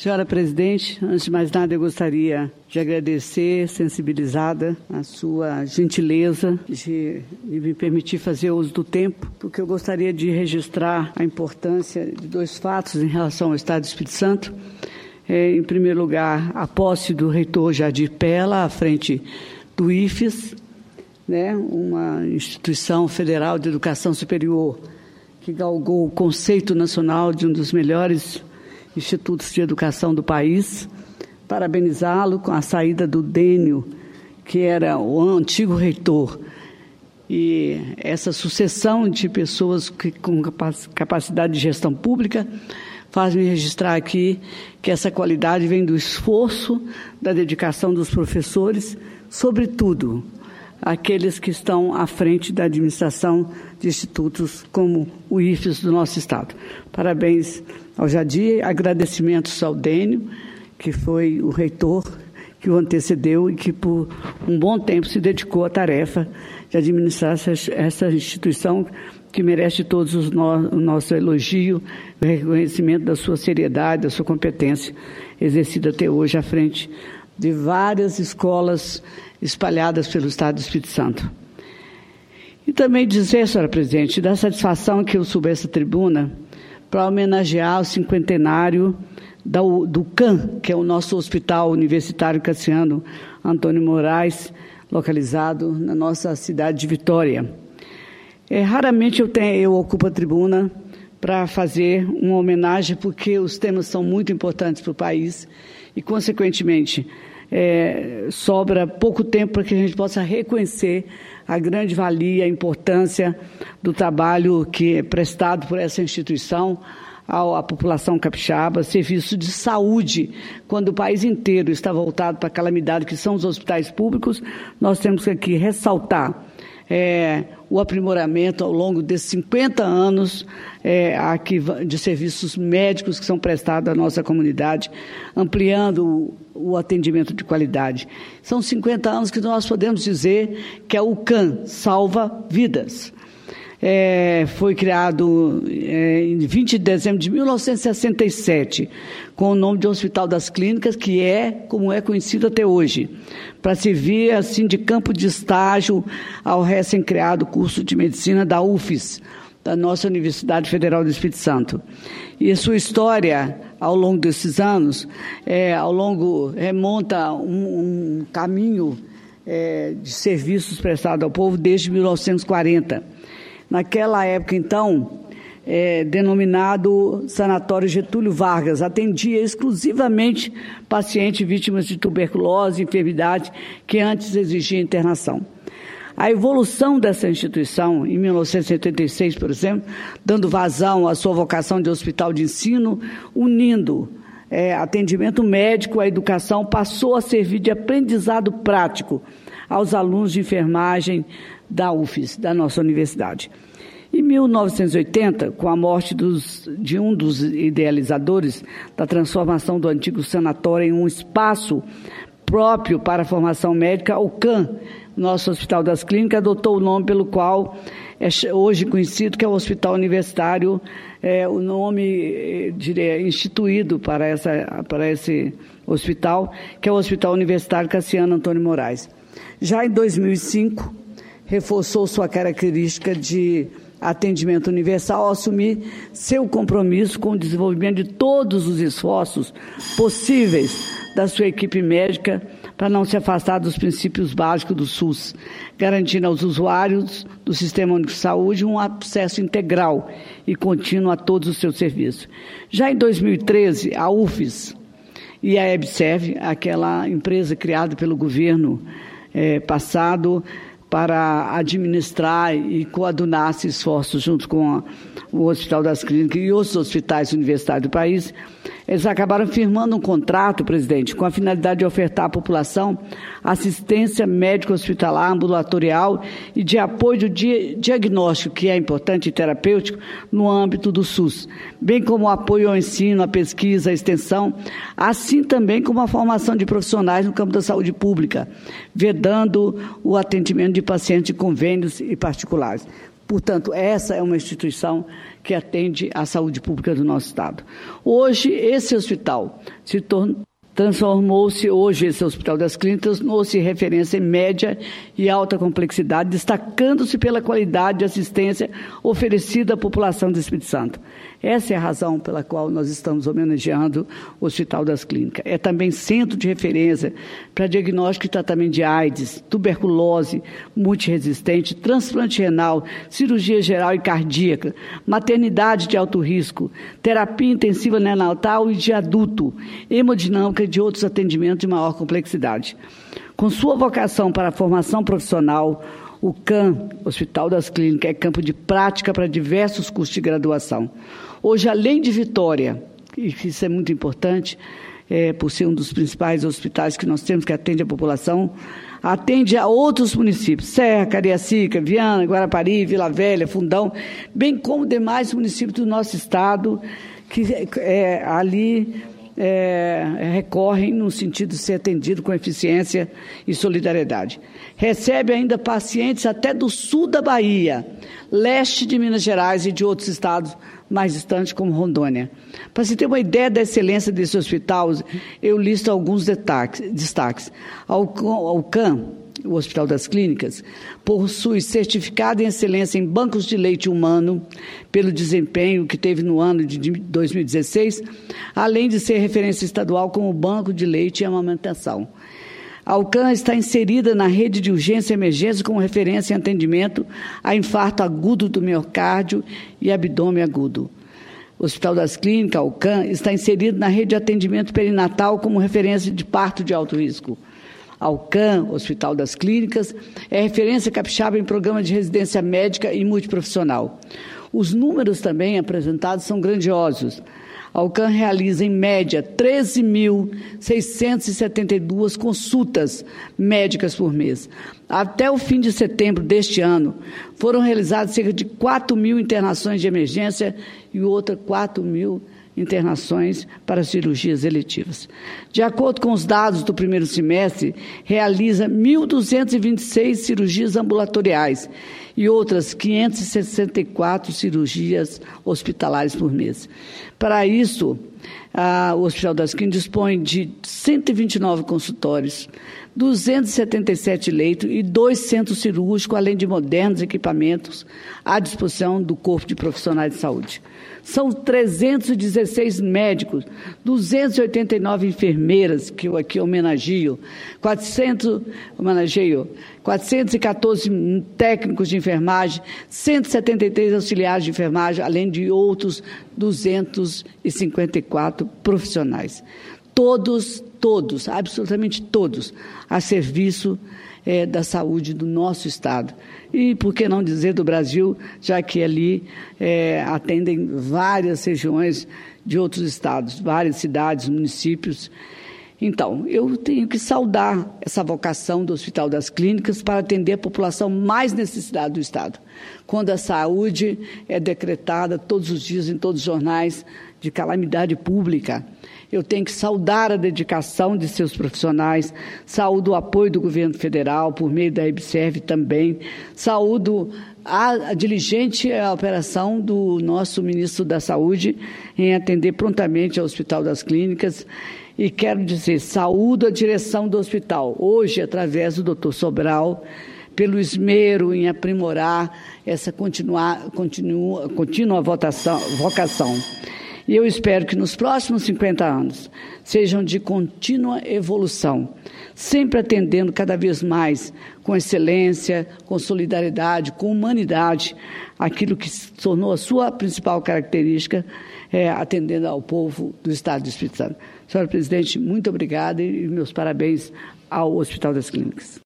Senhora presidente, antes de mais nada eu gostaria de agradecer, sensibilizada, a sua gentileza de me permitir fazer uso do tempo, porque eu gostaria de registrar a importância de dois fatos em relação ao Estado do Espírito Santo. Em primeiro lugar, a posse do reitor Jadir Pella à frente do IFES, uma instituição federal de educação superior que galgou o conceito nacional de um dos melhores institutos de educação do país. Parabenizá-lo com a saída do Dênio, que era o antigo reitor, e essa sucessão de pessoas com capacidade de gestão pública faz-me registrar aqui que essa qualidade vem do esforço, da dedicação dos professores, sobretudo aqueles que estão à frente da administração de institutos como o IFES do nosso Estado. Parabéns ao Jadir, agradecimentos ao Dênio, que foi o reitor que o antecedeu e que por um bom tempo se dedicou à tarefa de administrar essa instituição que merece todos o nosso elogio, o reconhecimento da sua seriedade, da sua competência exercida até hoje à frente de várias escolas espalhadas pelo Estado do Espírito Santo. E também dizer, senhora presidente, da satisfação que eu subo essa tribuna para homenagear o cinquentenário do CAM, que é o nosso Hospital Universitário Cassiano Antônio Moraes, localizado na nossa cidade de Vitória. Raramente eu ocupo a tribuna para fazer uma homenagem, porque os temas são muito importantes para o país e, consequentemente, sobra pouco tempo para que a gente possa reconhecer a grande valia, a importância do trabalho que é prestado por essa instituição à população capixaba, serviço de saúde. Quando o país inteiro está voltado para a calamidade que são os hospitais públicos, nós temos que aqui ressaltar o aprimoramento ao longo desses 50 anos de serviços médicos que são prestados à nossa comunidade, ampliando o atendimento de qualidade. São 50 anos que nós podemos dizer que a UCAM salva vidas. Foi criado em 20 de dezembro de 1967, com o nome de Hospital das Clínicas, que como é conhecido até hoje, para servir assim de campo de estágio ao recém-criado curso de medicina da UFES, da nossa Universidade Federal do Espírito Santo. E a sua história, ao longo desses anos, remonta um caminho de serviços prestados ao povo desde 1940. Naquela época, então, denominado Sanatório Getúlio Vargas, atendia exclusivamente pacientes vítimas de tuberculose e enfermidade que antes exigia internação. A evolução dessa instituição, em 1976, por exemplo, dando vazão à sua vocação de hospital de ensino, unindo atendimento médico à educação, passou a servir de aprendizado prático aos alunos de enfermagem da UFES, da nossa universidade. Em 1980, com a morte de um dos idealizadores da transformação do antigo sanatório em um espaço próprio para a formação médica, o CAM, nosso Hospital das Clínicas, adotou o nome pelo qual é hoje conhecido, que é o Hospital Universitário, o nome instituído para esse hospital, que é o Hospital Universitário Cassiano Antônio Moraes. Já em 2005, reforçou sua característica de atendimento universal ao assumir seu compromisso com o desenvolvimento de todos os esforços possíveis da sua equipe médica para não se afastar dos princípios básicos do SUS, garantindo aos usuários do Sistema Único de Saúde um acesso integral e contínuo a todos os seus serviços. Já em 2013, a UFES e a EBSERV, aquela empresa criada pelo governo passado, para administrar e coadunar esses esforços junto com o Hospital das Clínicas e outros hospitais universitários do país, eles acabaram firmando um contrato, presidente, com a finalidade de ofertar à população assistência médico-hospitalar, ambulatorial e de apoio de diagnóstico, que é importante e terapêutico, no âmbito do SUS, bem como o apoio ao ensino, à pesquisa, à extensão, assim também como a formação de profissionais no campo da saúde pública, vedando o atendimento de pacientes de convênios e particulares. Portanto, essa é uma instituição que atende à saúde pública do nosso Estado. Hoje, esse hospital transformou-se, esse Hospital das Clínicas, tornou-se referência em média e alta complexidade, destacando-se pela qualidade de assistência oferecida à população do Espírito Santo. Essa é a razão pela qual nós estamos homenageando o Hospital das Clínicas. É também centro de referência para diagnóstico e tratamento de AIDS, tuberculose multiresistente, transplante renal, cirurgia geral e cardíaca, maternidade de alto risco, terapia intensiva neonatal e de adulto, hemodinâmica e de outros atendimentos de maior complexidade. Com sua vocação para a formação profissional, o CAM, Hospital das Clínicas, é campo de prática para diversos cursos de graduação. Hoje, além de Vitória, e isso é muito importante, por ser um dos principais hospitais que nós temos que atende a população, atende a outros municípios, Serra, Cariacica, Viana, Guarapari, Vila Velha, Fundão, bem como demais municípios do nosso estado, que ali recorrem no sentido de ser atendido com eficiência e solidariedade. Recebe ainda pacientes até do sul da Bahia, leste de Minas Gerais e de outros estados mais distantes, como Rondônia. Para se ter uma ideia da excelência desse hospital, eu listo alguns destaques. O CAM, o Hospital das Clínicas, possui certificado em excelência em bancos de leite humano, pelo desempenho que teve no ano de 2016, além de ser referência estadual como banco de leite e amamentação. A UCAM está inserida na rede de urgência e emergência como referência em atendimento a infarto agudo do miocárdio e abdômen agudo. O Hospital das Clínicas, a UCAM, está inserido na rede de atendimento perinatal como referência de parto de alto risco. A UCAM, Hospital das Clínicas, é referência capixaba em programa de residência médica e multiprofissional. Os números também apresentados são grandiosos. A UCAM realiza, em média, 13.672 consultas médicas por mês. Até o fim de setembro deste ano, foram realizadas cerca de 4.000 internações de emergência e outras 4.000 internações para cirurgias eletivas. De acordo com os dados do primeiro semestre, realiza 1.226 cirurgias ambulatoriais e outras 564 cirurgias hospitalares por mês. Para isso, o Hospital das Clínicas dispõe de 129 consultórios, 277 leitos e 2 centros cirúrgicos, além de modernos equipamentos à disposição do corpo de profissionais de saúde. São 316 médicos, 289 enfermeiras, que eu aqui homenageio, 414 técnicos de enfermagem, 173 auxiliares de enfermagem, além de outros 254 profissionais. Todos, absolutamente todos, a serviço da saúde do nosso Estado. E, por que não dizer, do Brasil, já que ali atendem várias regiões de outros estados, várias cidades, municípios. Então, eu tenho que saudar essa vocação do Hospital das Clínicas para atender a população mais necessitada do Estado. Quando a saúde é decretada todos os dias em todos os jornais de calamidade pública, eu tenho que saudar a dedicação de seus profissionais, saúdo o apoio do governo federal, por meio da EBSERV também, saúdo a diligente operação do nosso ministro da Saúde em atender prontamente ao Hospital das Clínicas. E quero dizer, saúdo a direção do hospital, hoje através do Dr. Sobral, pelo esmero em aprimorar essa contínua vocação. E eu espero que nos próximos 50 anos sejam de contínua evolução, sempre atendendo cada vez mais com excelência, com solidariedade, com humanidade, aquilo que se tornou a sua principal característica, atendendo ao povo do Estado do Espírito Santo. Senhora Presidente, muito obrigada e meus parabéns ao Hospital das Clínicas.